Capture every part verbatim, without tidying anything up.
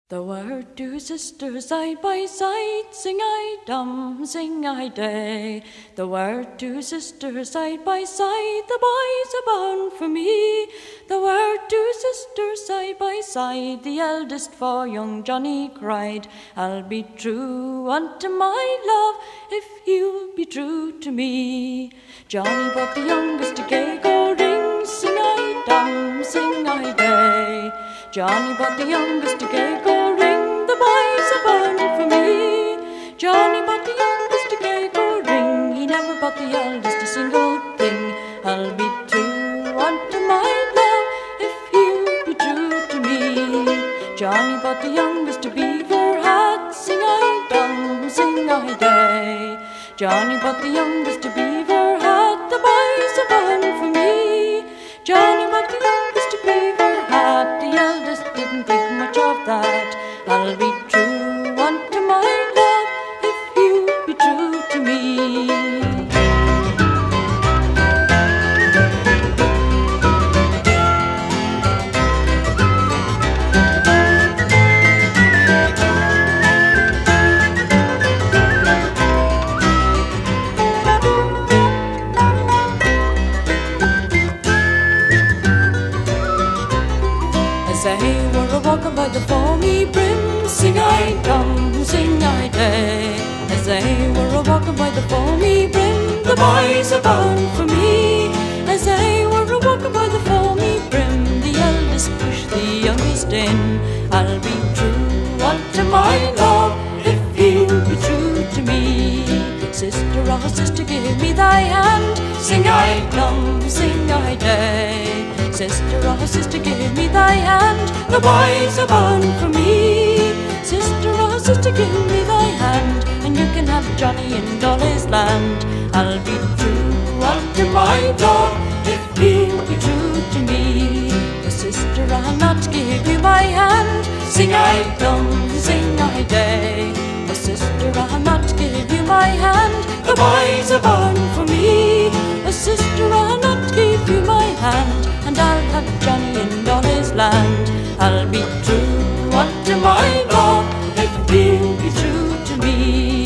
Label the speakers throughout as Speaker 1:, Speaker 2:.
Speaker 1: The word two sisters side by side, sing I dum, sing I day. The word two sisters side by side, the boys are bound for me. The word two sisters side by side, the eldest for young Johnny cried, I'll be true unto my love if you'll be true to me. Johnny brought the youngest a gay gold ring, sing I dum, sing I day. Johnny brought the youngest a gay gold ring, the boys are bound for me. Johnny brought the youngest a gay gold ring, he never brought the eldest a single thing. I'll be true unto my love if you'll be true to me. Johnny brought the youngest a beaver hat, sing I dum, sing I day. Johnny brought the youngest a beaver hat, the boys are bound for me. Johnny brought the youngest a beaver hat, the eldest didn't think much of that. I'll be true unto my love if you'll be true to me. As they were a-walking by the foamy brim, sing I dum, sing I day. As they were a-walking by the foamy brim, the boys are bound for me. As they were a-walking by the foamy brim, the eldest pushed the youngest in. I'll be true unto my love if you'll be true to me. Sister, oh sister, give me thy hand, sing I dum, sing I day. Sister, oh sister, give me thy hand, the boys are bound for me. Sister, oh sister, give me thy hand, and you can have Johnny in Dolly's land. I'll be true unto my love if you'll be true to me. Oh sister, I'll not give you my hand, sing I dum, sing I day. Oh sister, I'll not give you my hand, the boys are bound for me. Oh sister, I'll not give you my hand, and I'll have Johnny in Dolly's land. I'll be true unto my love if you'll be true to me.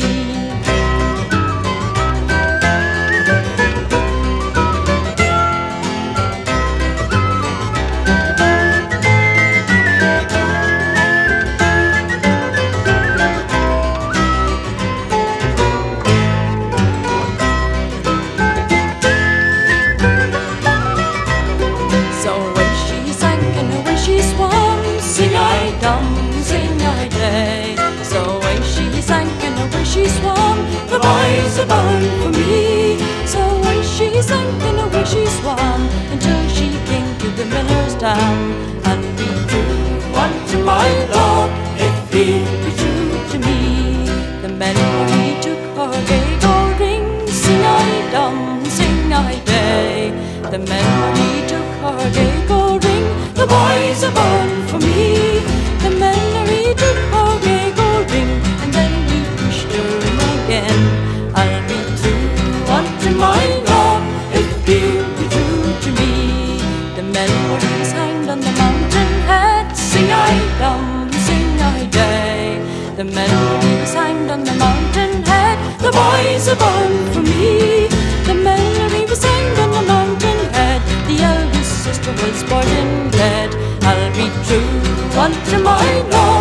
Speaker 1: She swam, the boys are bound for me. So when she sank and away she swam, until she came to the miller's town. And be true unto my love if he'll be true to me. The men when he took her gay gold ring, sing I dum, sing I day. The men when he took her gay gold ring, the boys are bound for me. The men when he took her gay gold ring, and then I'll be true unto my love if he'll be true to me. The melodies hanged on the mountain head, sing I dum, sing I day. The melodies hanged on the mountain head, the boys are bound for me. The melody was hanged on the mountain head, the eldest sister was born in bed. I'll be true unto my love